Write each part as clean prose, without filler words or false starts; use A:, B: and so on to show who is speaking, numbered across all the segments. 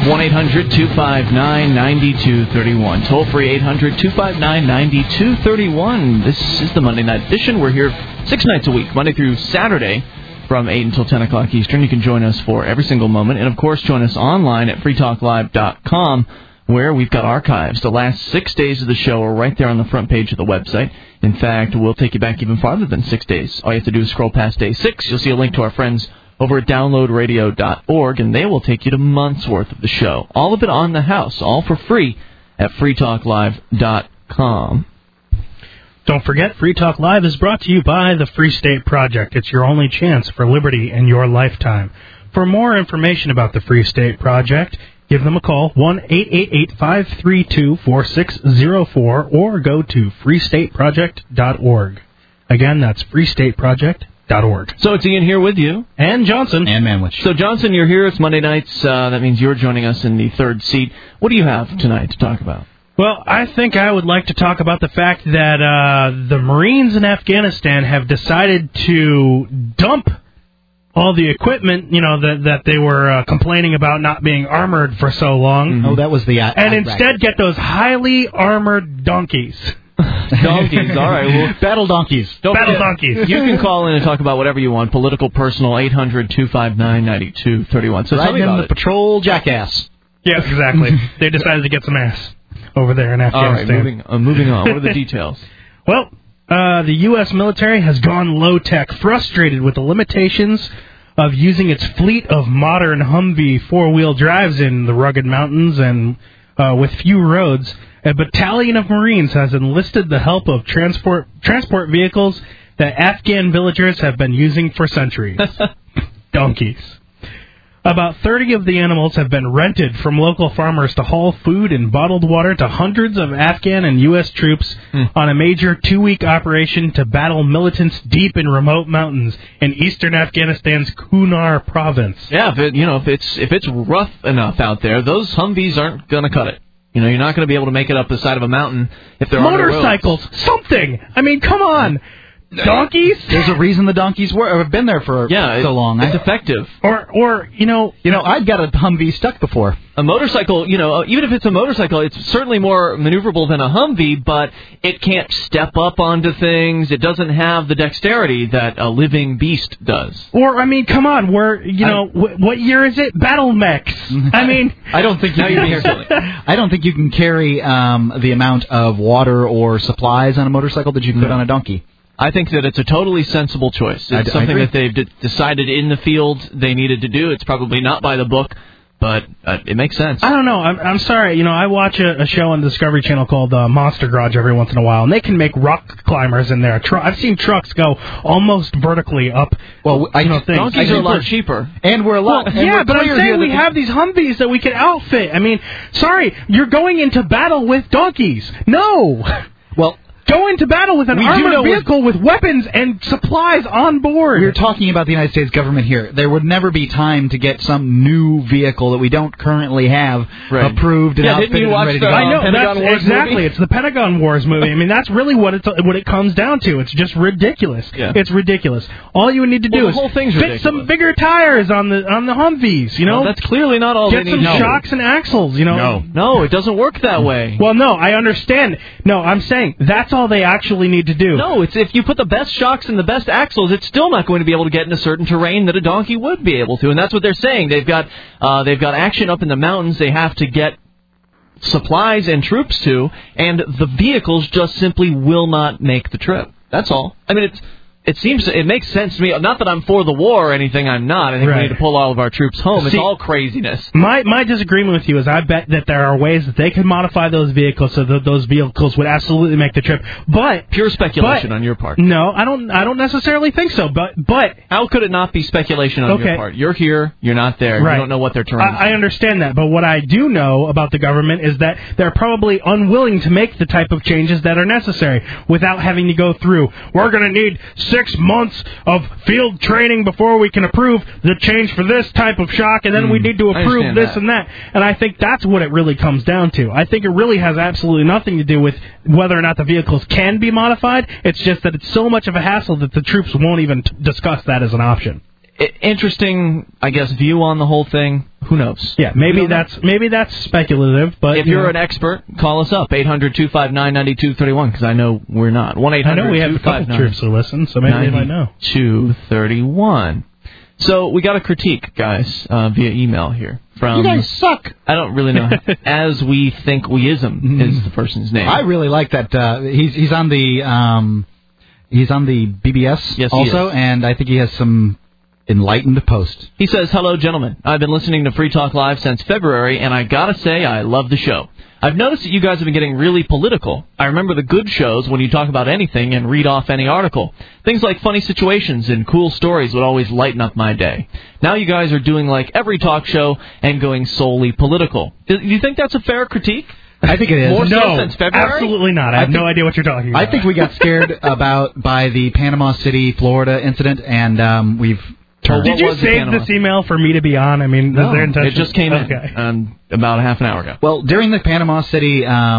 A: 1-800-259-9231. Toll-free 800-259-9231. This is the Monday Night Edition. We're here 6 nights a week, Monday through Saturday, from 8 until 10 o'clock Eastern. You can join us for every single moment. And, of course, join us online at freetalklive.com, where we've got archives. The last 6 days of the show are right there on the front page of the website. In fact, we'll take you back even farther than 6 days. All you have to do is scroll past day 6. You'll see a link to our friends over at downloadradio.org, and they will take you to months' worth of the show. All of it on the house, all for free at freetalklive.com.
B: Don't forget, Free Talk Live is brought to you by the Free State Project. It's your only chance for liberty in your lifetime. For more information about the Free State Project, give them a call, 1-888-532-4604, or go to freestateproject.org. Again, that's freestateproject.org.
A: So it's Ian here with you.
B: And Johnson.
C: And Manwich.
A: So, Johnson, you're here. It's Monday nights. That means you're joining us in the third seat. What do you have tonight to talk about?
B: Well, I think I would like to talk about the fact that the Marines in Afghanistan have decided to dump all the equipment, that they were complaining about not being armored for so long.
C: Mm-hmm. Oh, that was the...
B: and instead get those highly armored donkeys.
A: Donkeys, all right. Well,
C: battle donkeys.
B: Battle donkeys.
A: You can call in and talk about whatever you want. Political, personal, 800-259-9231. So tell me about
C: the
A: it.
C: patrol jackass.
B: Yes, exactly. They decided to get some ass over there in Afghanistan.
A: All right, moving on. What are the details?
B: Well, the U.S. military has gone low-tech, frustrated with the limitations of using its fleet of modern Humvee four-wheel drives in the rugged mountains and with few roads. A battalion of Marines has enlisted the help of transport vehicles that Afghan villagers have been using for centuries. Donkeys. About 30 of the animals have been rented from local farmers to haul food and bottled water to hundreds of Afghan and U.S. troops on a major 2-week operation to battle militants deep in remote mountains in eastern Afghanistan's Kunar province.
A: Yeah, if it's rough enough out there, those Humvees aren't going to cut it. You're not going to be able to make it up the side of a mountain if there are
B: motorcycles, something. I mean, come on. Donkeys?
C: There's a reason the donkeys have been there for so long.
A: It's effective.
B: Or
C: I've got a Humvee stuck before.
A: A motorcycle, even if it's a motorcycle, it's certainly more maneuverable than a Humvee, but it can't step up onto things. It doesn't have the dexterity that a living beast does.
B: Or, I mean, come on, what year is it? Battle mechs. I mean...
C: I don't think you can carry the amount of water or supplies on a motorcycle that you could on a donkey.
A: I think that it's a totally sensible choice. It's something that they've decided in the field they needed to do. It's probably not by the book, but it makes sense.
B: I don't know. I'm sorry. I watch a show on the Discovery Channel called Monster Garage every once in a while, and they can make rock climbers in there. I've seen trucks go almost vertically up.
A: Well,
B: things.
A: Donkeys are a lot cheaper.
C: And we're a lot...
B: Well, yeah, but I'm saying we have these Humvees that we can outfit. I mean, sorry, you're going into battle with donkeys. No!
C: Well...
B: Go into battle with an armored vehicle with weapons and supplies on board.
C: We're talking about the United States government here. There would never be time to get some new vehicle that we don't currently have approved and outfitted and ready to go.
B: I know, exactly. It's the Pentagon Wars movie. I mean, that's really what it comes down to. It's just ridiculous.
A: Yeah.
B: It's ridiculous. All you need to do is fit some bigger tires on the Humvees.
A: Well, that's clearly not all they need.
B: Get some shocks and axles.
A: No, it doesn't work that way.
B: Well, no, I understand. No, I'm saying that's all they actually need to do.
A: No, it's if you put the best shocks and the best axles, it's still not going to be able to get into certain terrain that a donkey would be able to, and that's what they're saying. They've got action up in the mountains. They have to get supplies and troops to, and the vehicles just simply will not make the trip. That's all. I mean, it makes sense to me. Not that I'm for the war or anything. I'm not. I think we need to pull all of our troops home. It's all craziness.
B: My disagreement with you is I bet that there are ways that they could modify those vehicles so that those vehicles would absolutely make the trip. But
A: pure speculation on your part.
B: No, I don't necessarily think so. But
A: how could it not be speculation on your part? You're here. You're not there. Right. You don't know what their terrain is.
B: I understand that. But what I do know about the government is that they're probably unwilling to make the type of changes that are necessary without having to go through. We're going to need 6 months of field training before we can approve the change for this type of shock, and then we need to approve this and that. And I think that's what it really comes down to. I think it really has absolutely nothing to do with whether or not the vehicles can be modified. It's just that it's so much of a hassle that the troops won't even discuss that as an option.
A: interesting, I guess, view on the whole thing. Who knows?
B: Yeah, maybe that's speculative. But
A: if you're an expert, call us up 800-259-9231 because I know we're not. 1-800-259.
B: I know we have a couple troops who listen, so maybe they might know.
A: 231. So we got a critique, guys, via email here. From,
C: you guys suck.
A: I don't really know. As we think weism is the person's name.
C: I really like that. He's on the BBS also, and I think he has some enlightened post.
A: He says, "Hello, gentlemen. I've been listening to Free Talk Live since February, and I gotta say I love the show. I've noticed that you guys have been getting really political. I remember the good shows when you talk about anything and read off any article. Things like funny situations and cool stories would always lighten up my day. Now you guys are doing like every talk show and going solely political. Do you think that's a fair critique?"
C: I think it is.
A: More so since February?
B: Absolutely not. I have no idea what you're talking about.
C: I think we got scared by the Panama City, Florida incident, and we've turned.
B: Did you save this email for me to be on? I mean,
A: no,
B: is there intention?
A: It just came in about a half an hour ago.
C: Well, during the Panama City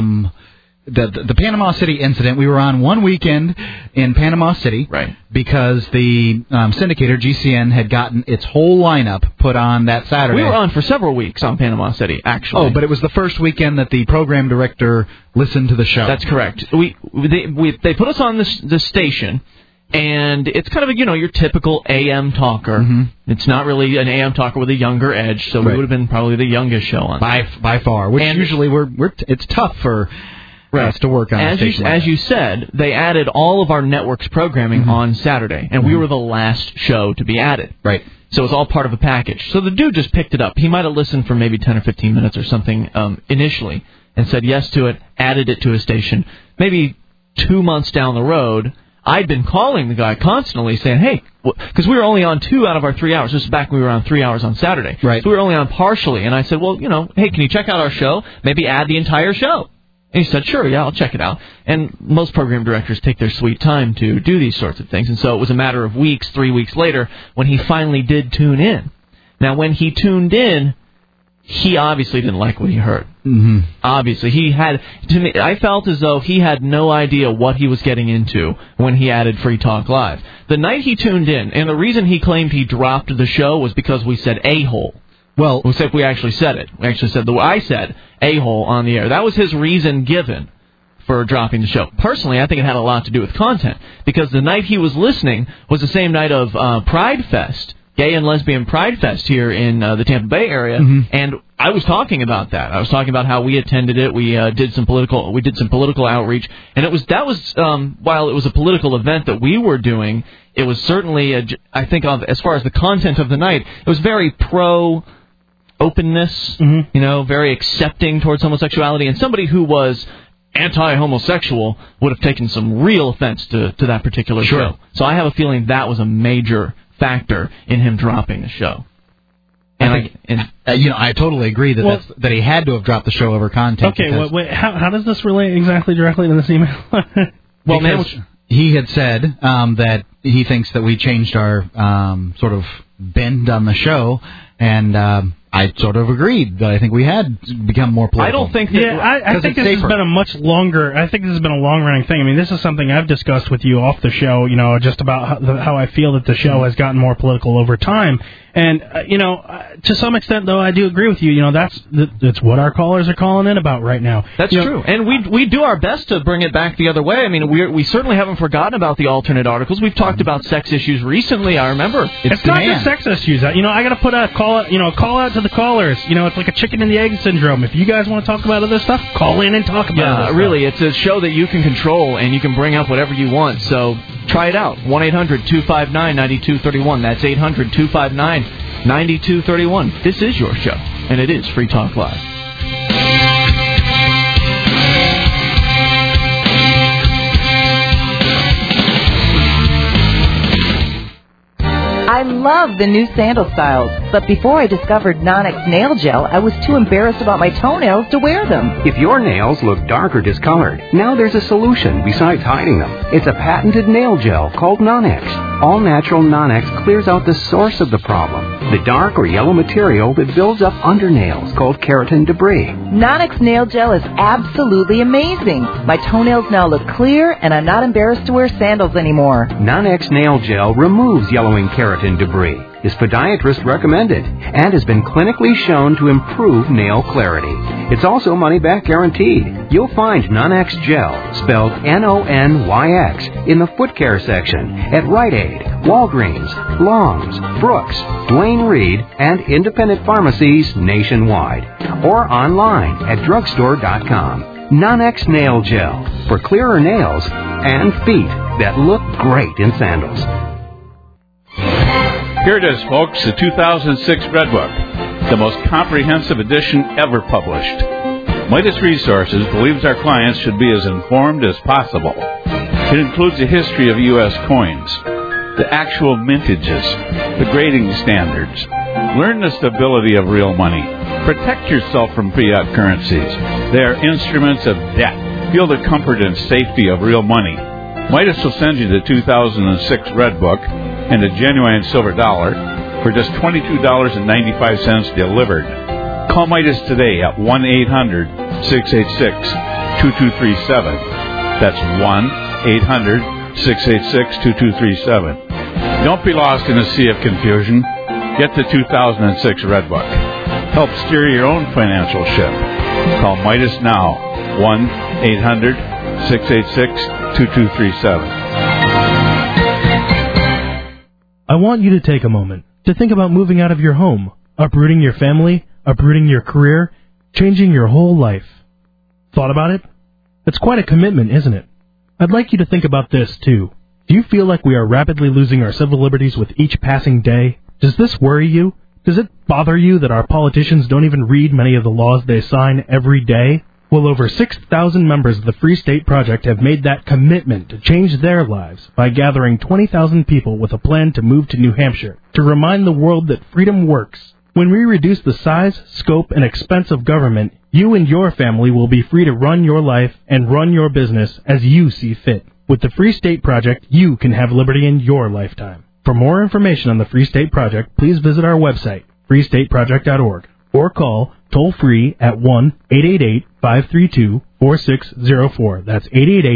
C: the Panama City incident, we were on one weekend in Panama City,
A: right?
C: Because the syndicator GCN had gotten its whole lineup put on that Saturday.
A: We were on for several weeks on Panama City, actually.
C: Oh, but it was the first weekend that the program director listened to the show.
A: That's correct. They put us on the station. And it's kind of your typical AM talker. Mm-hmm. It's not really an AM talker with a younger edge, so we would have been probably the youngest show on
C: by far. Which usually it's tough for us to work on.
A: As you said, they added all of our network's programming on Saturday, and we were the last show to be added.
C: Right.
A: So it's all part of a package. So the dude just picked it up. He might have listened for maybe 10 or 15 minutes or something initially, and said yes to it, added it to his station. Maybe 2 months down the road, I'd been calling the guy constantly saying, hey, because we were only on 2 out of our 3 hours. This is back when we were on 3 hours on Saturday.
C: Right.
A: So we were only on partially. And I said, well, hey, can you check out our show? Maybe add the entire show. And he said, sure, yeah, I'll check it out. And most program directors take their sweet time to do these sorts of things. And so it was a matter of weeks, 3 weeks later, when he finally did tune in. Now, when he tuned in, he obviously didn't like what he heard.
C: Mm-hmm.
A: Obviously, I felt as though he had no idea what he was getting into when he added Free Talk Live. The night he tuned in, and the reason he claimed he dropped the show was because we said a-hole.
C: Well,
A: except we actually said it. We actually said I said a-hole on the air. That was his reason given for dropping the show. Personally, I think it had a lot to do with content, because the night he was listening was the same night of Pride Fest. Gay and Lesbian Pride Fest here in the Tampa Bay area, and I was talking about that. I was talking about how we attended it. We did some political outreach, and that was while it was a political event that we were doing, it was certainly I think as far as the content of the night, it was very pro openness, very accepting towards homosexuality, and somebody who was anti-homosexual would have taken some real offense to that particular show. So I have a feeling that was a major factor in him dropping the show. And
C: I totally agree that he had to have dropped the show over content.
B: Okay, wait, how does this relate directly to this email?
C: Well, he had said that he thinks that we changed our sort of bend on the show, and I sort of agreed that I think we had become more political.
A: I don't think that...
B: Yeah, I think this has been a much longer... I think this has been a long-running thing. I mean, this is something I've discussed with you off the show, just about how I feel that the show has gotten more political over time. And, to some extent, though, I do agree with you. That's what our callers are calling in about right now.
A: That's true. And we do our best to bring it back the other way. I mean, we certainly haven't forgotten about the alternate articles. We've talked about sex issues recently, I remember.
B: It's not just sex issues. I got to put a call out to the callers. It's like a chicken and the egg syndrome. If you guys want to talk about other stuff, call in and talk about it. Yeah,
A: really. It's a show that you can control, and you can bring up whatever you want. So try it out. 1-800-259-9231. That's 800-259-9231. This is your show, and it is Free Talk Live.
D: I love the new sandal styles, but before I discovered Nonex Nail Gel, I was too embarrassed about my toenails to wear them.
E: If your nails look dark or discolored, now there's a solution besides hiding them. It's a patented nail gel called Nonex. All-natural Nonex clears out the source of the problem, the dark or yellow material that builds up under nails called keratin debris.
D: Nonex Nail Gel is absolutely amazing. My toenails now look clear, and I'm not embarrassed to wear sandals anymore.
E: Nonex Nail Gel removes yellowing keratin keratin debris, is podiatrist recommended and has been clinically shown to improve nail clarity. It's also money-back guaranteed. You'll find Non-X Gel, spelled Nonyx, in the foot care section at Rite Aid, Walgreens, Long's, Brooks, Duane Reade, and independent pharmacies nationwide. Or online at drugstore.com. Non-X Nail Gel for clearer nails and feet that look great in sandals.
F: Here it is, folks, the 2006 Red Book, the most comprehensive edition ever published. Midas Resources believes our clients should be as informed as possible. It includes a history of U.S. coins, the actual mintages, the grading standards. Learn the stability of real money. Protect yourself from fiat currencies. They are instruments of debt. Feel the comfort and safety of real money. Midas will send you the 2006 Red Book and a genuine silver dollar for just $22.95 delivered. Call Midas today at 1-800-686-2237. That's 1-800-686-2237. Don't be lost in a sea of confusion. Get the 2006 Red Book. Help steer your own financial ship. Call Midas now, 1-800-686-2237.
B: I want you to take a moment to think about moving out of your home, uprooting your family, uprooting your career, changing your whole life. Thought about it? It's quite a commitment, isn't it? I'd like you to think about this, too. Do you feel like we are rapidly losing our civil liberties with each passing day? Does this worry you? Does it bother you that our politicians don't even read many of the laws they sign every day? Well, over 6,000 members of the Free State Project have made that commitment to change their lives by gathering 20,000 people with a plan to move to New Hampshire to remind the world that freedom works. When we reduce the size, scope, and expense of government, you and your family will be free to run your life and run your business as you see fit. With the Free State Project, you can have liberty in your lifetime. For more information on the Free State Project, please visit our website, freestateproject.org, or call toll-free at 1-888-532-4604. That's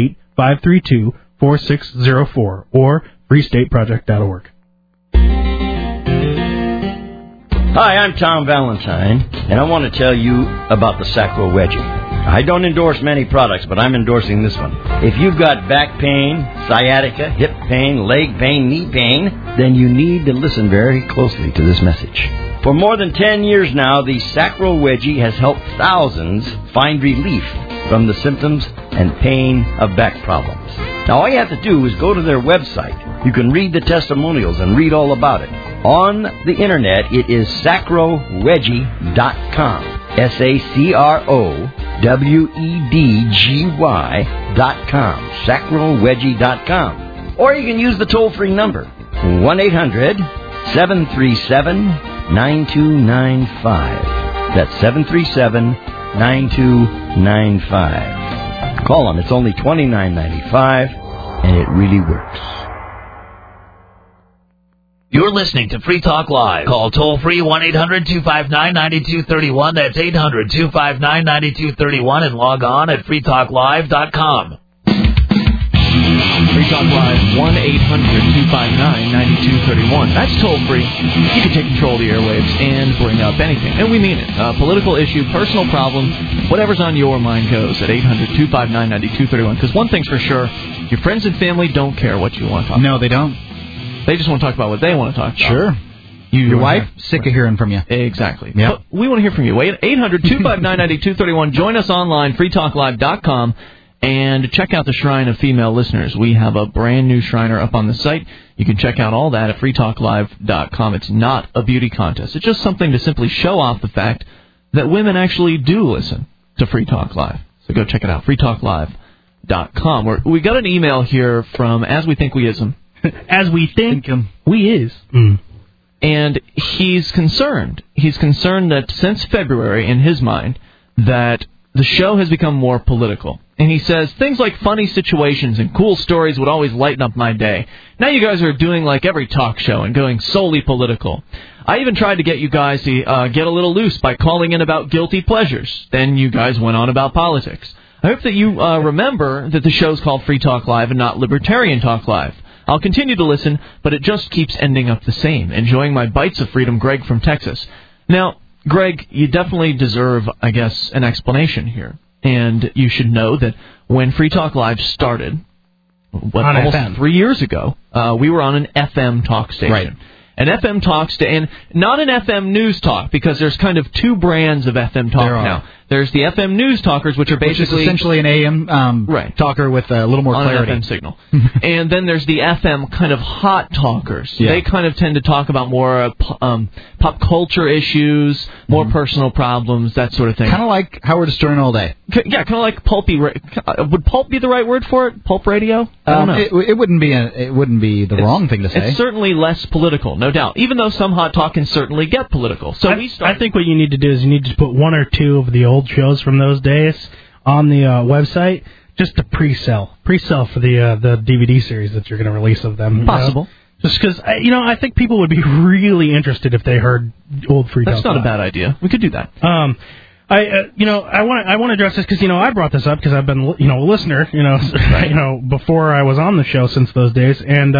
B: 888-532-4604, or freestateproject.org.
G: Hi, I'm Tom Valentine, and I want to tell you about the Sacro Wedgie. I don't endorse many products, but I'm endorsing this one. If you've got back pain, sciatica, hip pain, leg pain, knee pain, then you need to listen very closely to this message. For more than 10 years now, the Sacro Wedgie has helped thousands find relief from the symptoms and pain of back problems. Now, all you have to do is go to their website. You can read the testimonials and read all about it. On the Internet, it is sacrowedgie.com. SACROWEDGY.com. sacrowedgie.com. Or you can use the toll-free number, 1-800-737-9295. That's 737-9295. Call them. It's only $29.95, and it really works.
H: You're listening to Free Talk Live. Call toll-free 1-800-259-9231. That's 800-259-9231, and log on at freetalklive.com.
A: Free Talk Live, 1-800-259-9231. That's toll-free. You can take control of the airwaves and bring up anything. And we mean it. A political issue, personal problem, whatever's on your mind goes at 800-259-9231. Because one thing's for sure, your friends and family don't care what you want to talk about.
C: No, they don't.
A: They just want to talk about what they want to talk about.
C: Sure. Your wife? Sick of hearing from you.
A: Exactly.
C: Yep.
A: But we want to hear from you. 800-259-9231. Join us online, freetalklive.com, and check out the Shrine of Female Listeners. We have a brand new Shriner up on the site. You can check out all that at freetalklive.com. It's not a beauty contest. It's just something to simply show off the fact that women actually do listen to Free Talk Live. So go check it out, freetalklive.com. We got an email here from As We Think We Ism.
B: As we think we is.
A: And he's concerned. He's concerned that since February, in his mind, that the show has become more political. And he says, things like funny situations and cool stories would always lighten up my day. Now you guys are doing like every talk show and going solely political. I even tried to get you guys to get a little loose by calling in about guilty pleasures. Then you guys went on about politics. I hope that you remember that the show's called Free Talk Live and not Libertarian Talk Live. I'll continue to listen, but it just keeps ending up the same. Enjoying my bites of freedom, Greg from Texas. Now, Greg, you definitely deserve, I guess, an explanation here. And you should know that when Free Talk Live started, almost
B: FM.
A: 3 years ago, we were on an FM talk station.
C: Right.
A: An FM talk and not an FM news talk, because there's kind of two brands of FM talk now. There's the FM news talkers, which are basically
C: essentially an AM talker with a little more
A: on
C: clarity.
A: an FM signal. And then there's the FM kind of hot talkers.
C: Yeah.
A: They kind of tend to talk about more pop culture issues, more personal problems, that sort of thing.
C: Kind of like Howard Stern all day.
A: Yeah, kind of like pulpy. Would pulp be the right word for it? Pulp radio? I don't know.
C: It wouldn't be the wrong thing to say.
A: It's certainly less political, no doubt. Even though some hot talk can certainly get political. So
B: I think what you need to do is you need to put one or two of the old shows from those days on the website just to pre-sell for the DVD series that you're going to release of them.
A: Possible.
B: Just because, I think people would be really interested if they heard old Free Talk
A: That's not a bad idea. We could do that.
B: I want to address this because I brought this up because I've been a listener before I was on the show since those days, and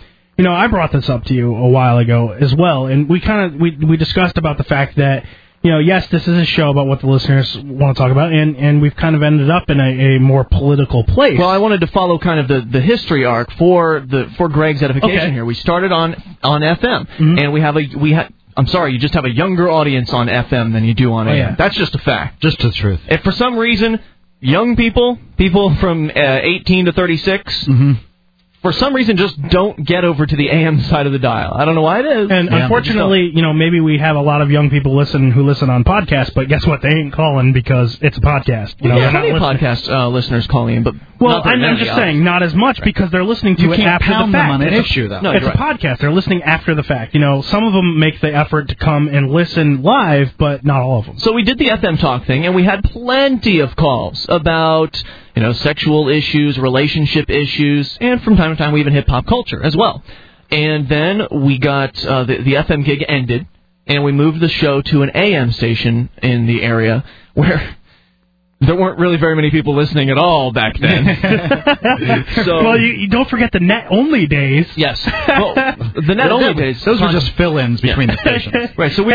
B: I brought this up to you a while ago as well, and we discussed about the fact that yes, this is a show about what the listeners want to talk about, and we've kind of ended up in a more political place.
A: Well, I wanted to follow kind of the history arc for Greg's edification here. We started on FM, and I'm sorry, you just have a younger audience on FM than you do on AM.
B: Yeah.
A: That's just a fact.
C: Just the truth.
A: If for some reason, young people from 18 to 36, for some reason just don't get over to the AM side of the dial. I don't know why it is.
B: And unfortunately, maybe we have a lot of young people who listen on podcasts, but guess what? They ain't calling because it's a podcast.
A: Plenty of podcast listeners calling in, but
B: I'm just saying, not as much because they're listening to it after the fact.
C: On an issue, though.
B: No, it's a podcast. They're listening after the fact. Some of them make the effort to come and listen live, but not all of them.
A: So we did the FM talk thing, and we had plenty of calls about sexual issues, relationship issues, and from time to time we even hit pop culture as well. And then we got the FM gig ended, and we moved the show to an AM station in the area where there weren't really very many people listening at all back then.
B: Well, you don't forget the net-only days.
A: Yes. Well, the net-only days.
C: Those were just fill-ins between the stations.
A: Right. So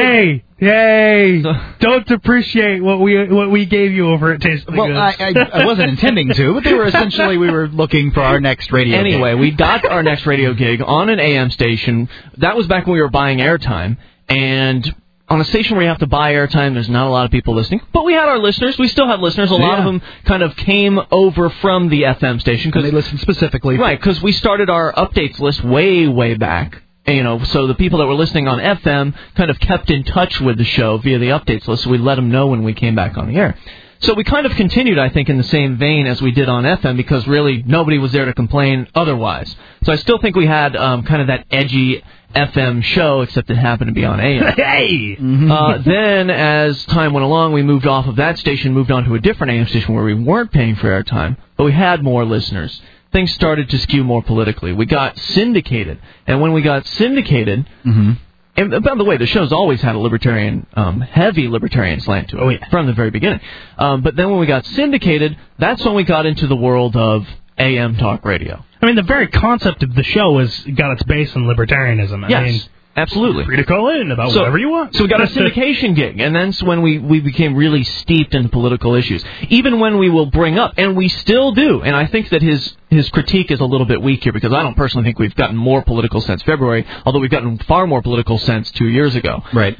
B: Hey, don't depreciate what we gave you over at Taste of the Goods.
C: I wasn't intending to, but we were looking for our next radio gig.
A: Anyway, we got our next radio gig on an AM station. That was back when we were buying airtime, and on a station where you have to buy airtime, there's not a lot of people listening. But we had our listeners. We still have listeners. A lot of them kind of came over from the FM station.
C: And they listened specifically.
A: Right, because we started our updates list way, way back. So the people that were listening on FM kind of kept in touch with the show via the updates list, so we let them know when we came back on the air. So we kind of continued, I think, in the same vein as we did on FM, because really nobody was there to complain otherwise. So I still think we had kind of that edgy FM show, except it happened to be on AM.
B: Hey!
A: Then, as time went along, we moved off of that station, moved on to a different AM station where we weren't paying for airtime, but we had more listeners. Things started to skew more politically. We got syndicated, and when we got syndicated, and by the way, the show's always had a libertarian, heavy libertarian slant to it from the very beginning. But then when we got syndicated, that's when we got into the world of AM talk radio.
B: I mean, the very concept of the show has got its base in libertarianism. I mean,
A: absolutely.
B: Free to call in about whatever you want.
A: So we got a syndication gig, and that's when we became really steeped in political issues. Even when we will bring up, and we still do, and I think that his critique is a little bit weak here, because I don't personally think we've gotten more political since February, although we've gotten far more political since 2 years ago.
C: Right.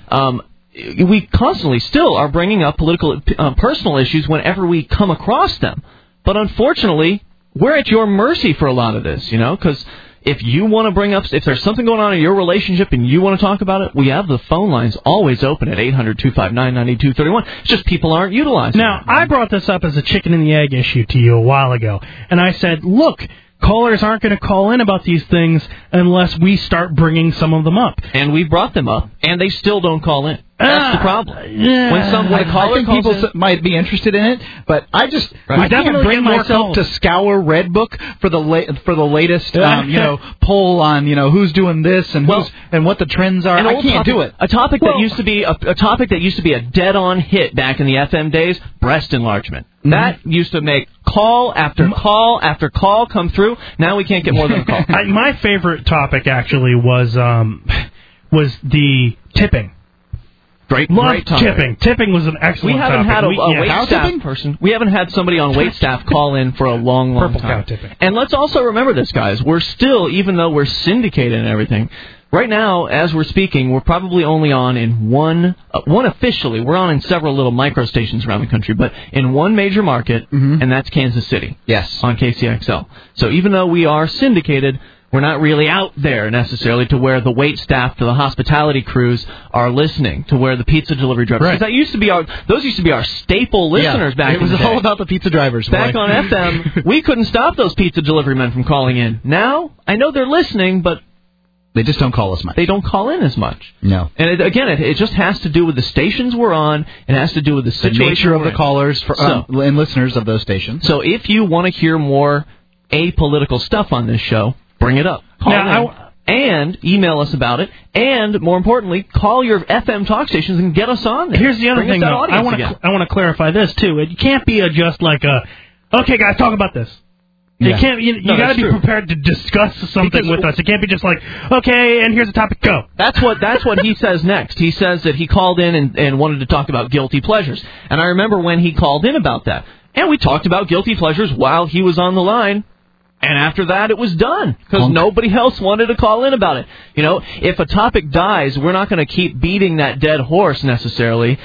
A: We constantly still are bringing up political, personal issues whenever we come across them. But unfortunately, we're at your mercy for a lot of this, because if you want to bring up, if there's something going on in your relationship and you want to talk about it, we have the phone lines always open at 800-259-9231. It's just people aren't utilizing
B: Now, I brought this up as a chicken and the egg issue to you a while ago, and I said, look, callers aren't going to call in about these things unless we start bringing some of them up.
A: And we brought them up, and they still don't call in. That's the problem. When a caller
C: I think people might be interested in it, but I can't bring myself to scour Redbook for the latest poll on who's doing this and what the trends are. I can't do it.
A: A topic that used to be a dead-on hit back in the FM days: breast enlargement. That used to make call after call after call come through. Now we can't get more than a call.
B: My favorite topic actually was the tipping.
A: Great topic.
B: Tipping. Tipping was an excellent topic.
A: We haven't had a wait staff person. We haven't had somebody on wait staff call in for a long
B: Purple
A: time.
B: cow tipping.
A: And let's also remember this, guys. We're still, even though we're syndicated and everything, right now, as we're speaking, we're probably only on in one officially. We're on in several little micro stations around the country, but in one major market, and that's Kansas City.
C: Yes.
A: On KCXL. So even though we are syndicated, we're not really out there necessarily to where the wait staff, to the hospitality crews are listening, to where the pizza delivery drivers.
C: Right.
A: That used to be those used to be our staple listeners back in the day.
C: It was all about the pizza drivers.
A: Back on FM, we couldn't stop those pizza delivery men from calling in. Now, I know they're listening, but
C: they just don't call us much.
A: They don't call in as much.
C: No.
A: And it just has to do with the stations we're on. It has to do with the situation,
C: the nature of the
A: in.
C: callers and listeners of those stations.
A: So if you want to hear more apolitical stuff on this show, bring it up. Call in and email us about it. And more importantly, call your FM talk stations and get us on there.
B: Here's the other thing, though. I want to clarify this too. It can't be just like okay, guys, talk about this. You can't. You got to be prepared to discuss something with us. It can't be just like, okay, and here's the topic. Go.
A: That's what he says next. He says that he called in and wanted to talk about guilty pleasures. And I remember when he called in about that, and we talked about guilty pleasures while he was on the line. And after that, it was done because nobody else wanted to call in about it. You know, if a topic dies, we're not going to keep beating that dead horse necessarily,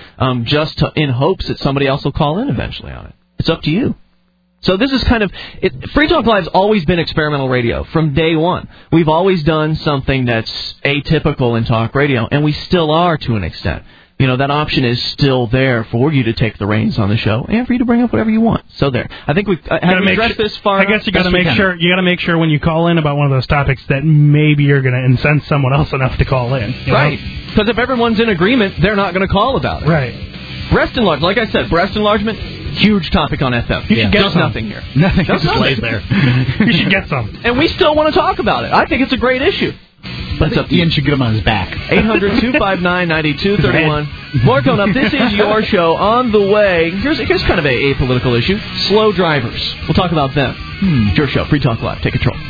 A: in hopes that somebody else will call in eventually on it. It's up to you. So this is kind of Free Talk Live's always been experimental radio from day one. We've always done something that's atypical in talk radio, and we still are to an extent. You know, that option is still there for you to take the reins on the show and for you to bring up whatever you want. So there. I think we've addressed this far.
B: I guess you got to make sure. You got to make sure when you call in about one of those topics that maybe you're going to incense someone else enough to call in.
A: Right. Because if everyone's in agreement, they're not going to call about it.
B: Right.
A: Breast enlargement. Like I said, breast enlargement, huge topic on FM.
B: You should get
A: Does
B: some.
A: nothing here.
C: Nothing.
A: Does
C: Just lays
A: nothing.
C: there.
B: You should get some.
A: And we still want to talk about it. I think it's a great issue.
C: But Ian should get him on his back.
A: 800-259-9231. More coming up. This is your show on the way. Here's kind of a apolitical issue. Slow drivers. We'll talk about them. It's your show. Free Talk Live. Take control.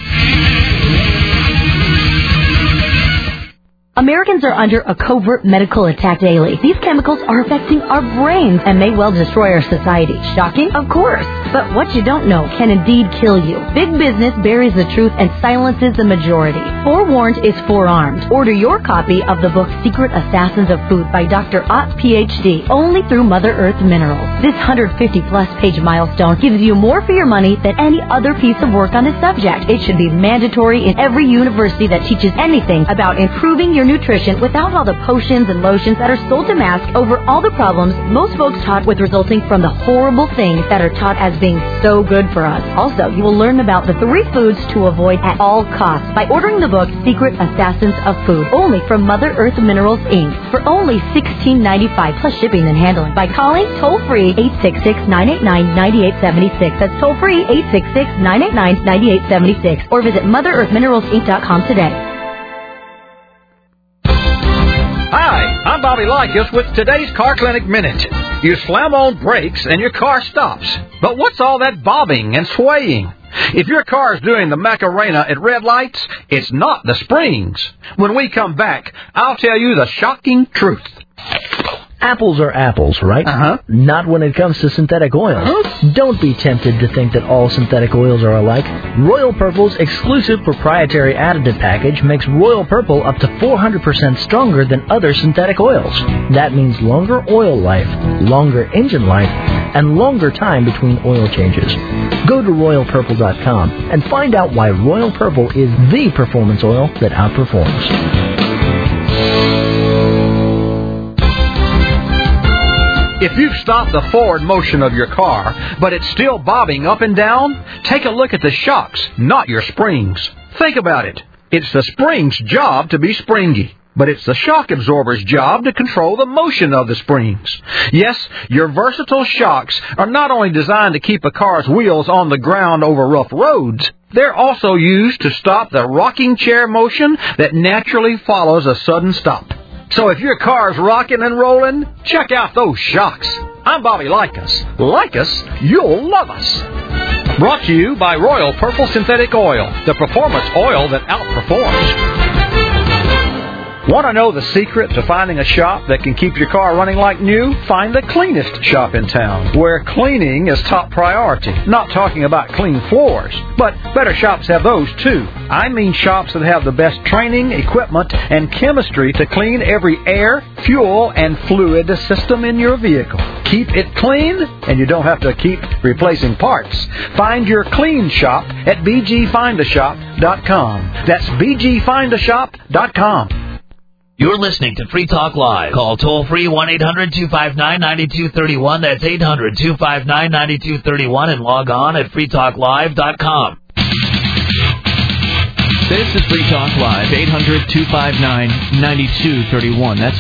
I: Americans are under a covert medical attack daily. These chemicals are affecting our brains and may well destroy our society. Shocking? Of course. But what you don't know can indeed kill you. Big business buries the truth and silences the majority. Forewarned is forearmed. Order your copy of the book Secret Assassins of Food by Dr. Ott, Ph.D. only through Mother Earth Minerals. This 150-plus page milestone gives you more for your money than any other piece of work on this subject. It should be mandatory in every university that teaches anything about improving your nutrition without all the potions and lotions that are sold to mask over all the problems most folks taught with resulting from the horrible things that are taught as being so good for us. Also, you will learn about the 3 foods to avoid at all costs by ordering the book Secret Assassins of Food only from Mother Earth Minerals Inc. for only $16.95 plus shipping and handling by calling toll-free 866-989-9876. That's toll-free 866-989-9876 or visit MotherEarthMineralsInc.com today.
J: Hi, I'm Bobby Likas with today's Car Clinic Minute. You slam on brakes and your car stops. But what's all that bobbing and swaying? If your car's doing the Macarena at red lights, it's not the springs. When we come back, I'll tell you the shocking truth.
K: Apples are apples, right?
J: Uh-huh.
K: Not when it comes to synthetic oils. Don't be tempted to think that all synthetic oils are alike. Royal Purple's exclusive proprietary additive package makes Royal Purple up to 400% stronger than other synthetic oils. That means longer oil life, longer engine life, and longer time between oil changes. Go to RoyalPurple.com and find out why Royal Purple is the performance oil that outperforms.
J: If you've stopped the forward motion of your car, but it's still bobbing up and down, take a look at the shocks, not your springs. Think about it. It's the spring's job to be springy, but it's the shock absorber's job to control the motion of the springs. Yes, your versatile shocks are not only designed to keep a car's wheels on the ground over rough roads, they're also used to stop the rocking chair motion that naturally follows a sudden stop. So if your car's rocking and rolling, check out those shocks. I'm Bobby Likas. Like us, you'll love us. Brought to you by Royal Purple Synthetic Oil, the performance oil that outperforms. Want to know the secret to finding a shop that can keep your car running like new? Find the cleanest shop in town, where cleaning is top priority. Not talking about clean floors, but better shops have those too. I mean shops that have the best training, equipment, and chemistry to clean every air, fuel, and fluid system in your vehicle. Keep it clean, and you don't have to keep replacing parts. Find your clean shop at bgfindashop.com. That's bgfindashop.com.
H: You're listening to Free Talk Live. Call toll-free 1-800-259-9231. That's 800-259-9231. And log on at freetalklive.com.
A: This is Free Talk Live, 800-259-9231. That's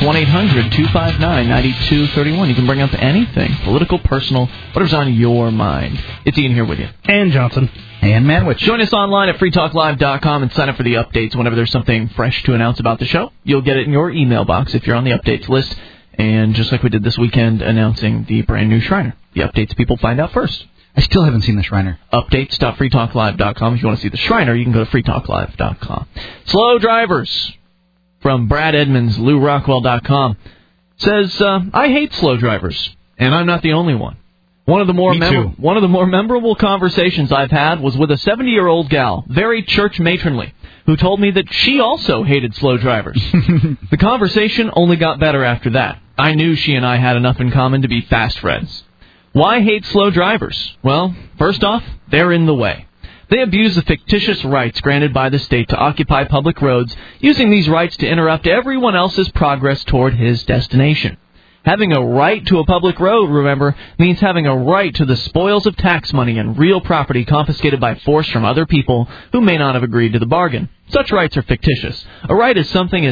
A: 1-800-259-9231. You can bring up anything, political, personal, whatever's on your mind. It's Ian here with you.
B: And Johnson.
C: And Manwich.
A: Join us online at freetalklive.com and sign up for the updates whenever there's something fresh to announce about the show. You'll get it in your email box if you're on the updates list. And just like we did this weekend announcing the brand new Shriner, the updates people find out first.
C: I still haven't seen the Shriner.
A: Updates.freetalklive.com. If you want to see the Shriner, you can go to freetalklive.com. Slow drivers from Brad Edmonds, LouRockwell.com says, I hate slow drivers, and I'm not the only one. One of the more memorable conversations I've had was with a 70-year-old gal, very church matronly, who told me that she also hated slow drivers. The conversation only got better after that. I knew she and I had enough in common to be fast friends. Why hate slow drivers? Well, first off, they're in the way. They abuse the fictitious rights granted by the state to occupy public roads, using these rights to interrupt everyone else's progress toward his destination. Having a right to a public road, remember, means having a right to the spoils of tax money and real property confiscated by force from other people who may not have agreed to the bargain. Such rights are fictitious. A right is something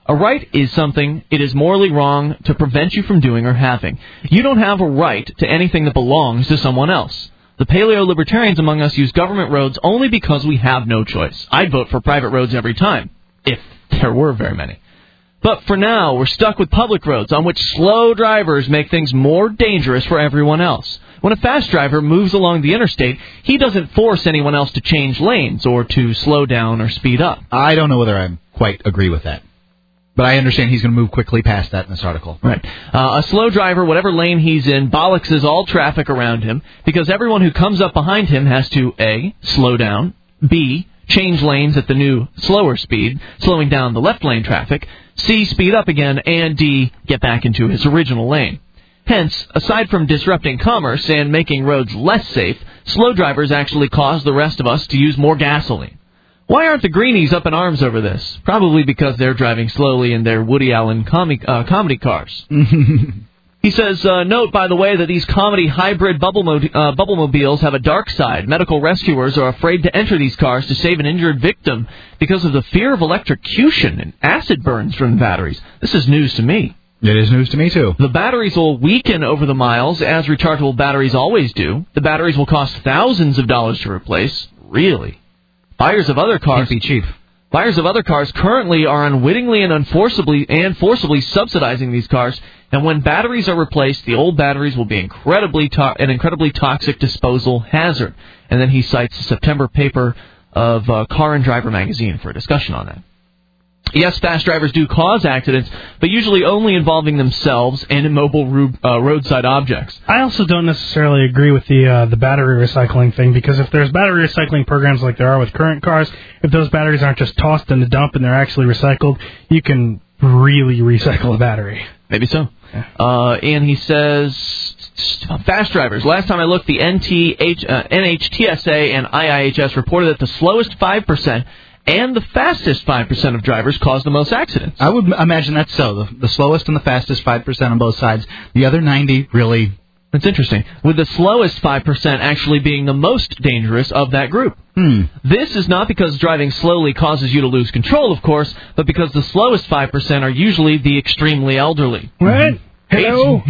A: it is morally wrong to prevent you from doing or having. You don't have a right to anything that belongs to someone else. The paleo-libertarians among us use government roads only because we have no choice. I'd vote for private roads every time, if there were very many. But for now, we're stuck with public roads on which slow drivers make things more dangerous for everyone else. When a fast driver moves along the interstate, he doesn't force anyone else to change lanes or to slow down or speed up.
C: I don't know whether I quite agree with that. But I understand he's going to move quickly past that in this article.
A: Right. A slow driver, whatever lane he's in, bollockses all traffic around him because everyone who comes up behind him has to, A, slow down, B, change lanes at the new, slower speed, slowing down the left lane traffic, C, speed up again, and D, get back into his original lane. Hence, aside from disrupting commerce and making roads less safe, slow drivers actually cause the rest of us to use more gasoline. Why aren't the greenies up in arms over this? Probably because they're driving slowly in their Woody Allen comedy cars. He says, note, by the way, that these comedy hybrid bubblemobiles have a dark side. Medical rescuers are afraid to enter these cars to save an injured victim because of the fear of electrocution and acid burns from the batteries. This is news to me.
C: It is news to me, too.
A: The batteries will weaken over the miles, as rechargeable batteries always do. The batteries will cost thousands of dollars to replace. Really? Buyers of other cars
C: can't be cheap.
A: Buyers of other cars currently are unwittingly and forcibly subsidizing these cars, and when batteries are replaced, the old batteries will be an incredibly toxic disposal hazard. And then he cites the September paper of Car and Driver magazine for a discussion on that. Yes, fast drivers do cause accidents, but usually only involving themselves and immobile roadside objects.
B: I also don't necessarily agree with the battery recycling thing, because if there's battery recycling programs like there are with current cars, if those batteries aren't just tossed in the dump and they're actually recycled, you can really recycle a battery.
A: Maybe so. Yeah. And he says, fast drivers. Last time I looked, the NHTSA and IIHS reported that the slowest 5% and the fastest 5% of drivers cause the most accidents.
C: I would imagine that's so. The slowest and the fastest 5% on both sides. The other 90 really...
A: That's interesting. With the slowest 5% actually being the most dangerous of that group. This is not because driving slowly causes you to lose control, of course, but because the slowest 5% are usually the extremely elderly.
B: What? Hello?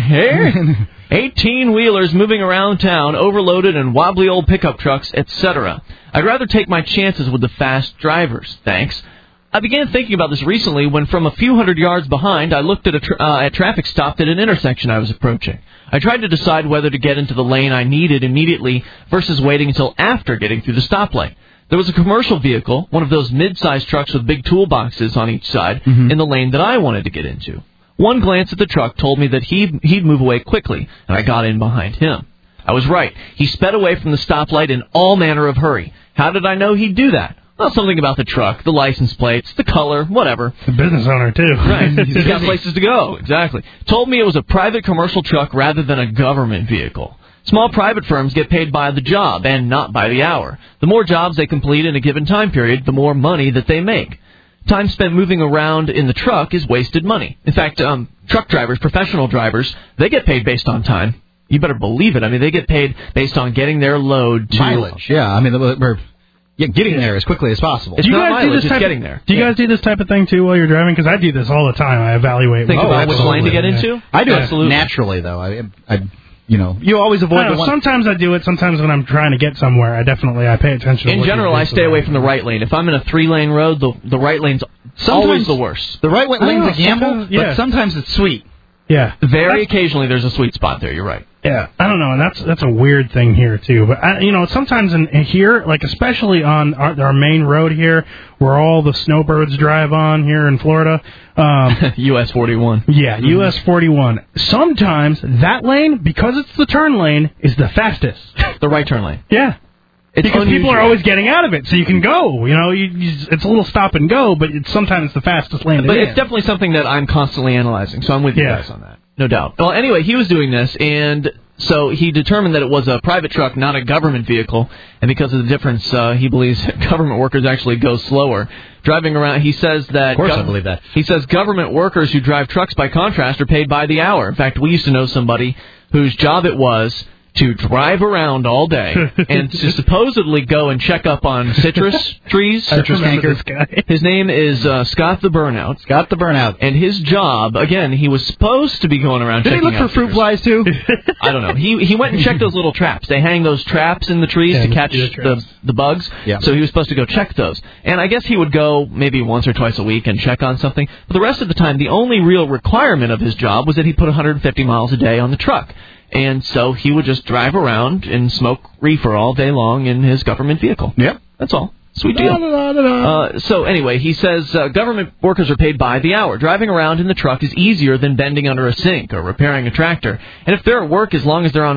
A: 18-wheelers moving around town, overloaded and wobbly old pickup trucks, etc. I'd rather take my chances with the fast drivers, thanks. I began thinking about this recently when from a few hundred yards behind, I looked at a traffic stop at an intersection I was approaching. I tried to decide whether to get into the lane I needed immediately versus waiting until after getting through the stoplight. There was a commercial vehicle, one of those mid-sized trucks with big toolboxes on each side, in the lane that I wanted to get into. One glance at the truck told me that he'd move away quickly, and I got in behind him. I was right. He sped away from the stoplight in all manner of hurry. How did I know he'd do that? Well, something about the truck, the license plates, the color, whatever.
B: The business owner, too.
A: Right. He's got places to go. Exactly. Told me it was a private commercial truck rather than a government vehicle. Small private firms get paid by the job and not by the hour. The more jobs they complete in a given time period, the more money that they make. Time spent moving around in the truck is wasted money. In fact, truck drivers, professional drivers, they get paid based on time. You better believe it. I mean, they get paid based on getting their load to...
C: Mileage, yeah. I mean, we're getting there as quickly as possible.
A: It's not mileage, it's getting there.
B: Do you guys do this type of thing, too, while you're driving? Because I do this all the time. I evaluate...
A: Think about which lane to get into?
C: I do it naturally, though. You always avoid the one...
B: Sometimes I do it. Sometimes when I'm trying to get somewhere, I pay attention to
A: In general, I stay away from the right lane. If I'm in a 3-lane road, the right lane's always the worst.
C: The right lane's a gamble, but sometimes it's sweet.
B: Yeah.
A: Very occasionally there's a sweet spot there, you're right.
B: Yeah, I don't know, and that's a weird thing here, too. But, sometimes in here, like especially on our main road here, where all the snowbirds drive on here in Florida.
A: US 41.
B: Yeah, US 41. Sometimes that lane, because it's the turn lane, is the fastest.
A: The right turn lane.
B: Yeah.
A: It's
B: because
A: unusual.
B: people are always getting out of it, so you can go. It's a little stop and go, but sometimes it's the fastest lane.
A: But it's definitely something that I'm constantly analyzing, so I'm with you guys on that. No doubt. Well, anyway, he was doing this, and so he determined that it was a private truck, not a government vehicle, and because of the difference, he believes government workers actually go slower. Driving around, he says that...
C: Of course I believe that.
A: He says government workers who drive trucks, by contrast, are paid by the hour. In fact, we used to know somebody whose job it was to drive around all day and to supposedly go and check up on citrus trees.
C: Citrus cankers.
A: His name is Scott the Burnout.
C: Scott the Burnout.
A: And his job, again, he was supposed to be going around checking out.
C: Did he look for fruit flies, too?
A: I don't know. He went and checked those little traps. They hang those traps in the trees to catch the bugs.
C: Yeah.
A: So he was supposed to go check those. And I guess he would go maybe once or twice a week and check on something. But the rest of the time, the only real requirement of his job was that he put 150 miles a day on the truck. And so he would just drive around and smoke reefer all day long in his government vehicle.
C: Yep.
A: That's all. Sweet deal. So anyway, he says government workers are paid by the hour. Driving around in the truck is easier than bending under a sink or repairing a tractor. And if they're at work as long as they're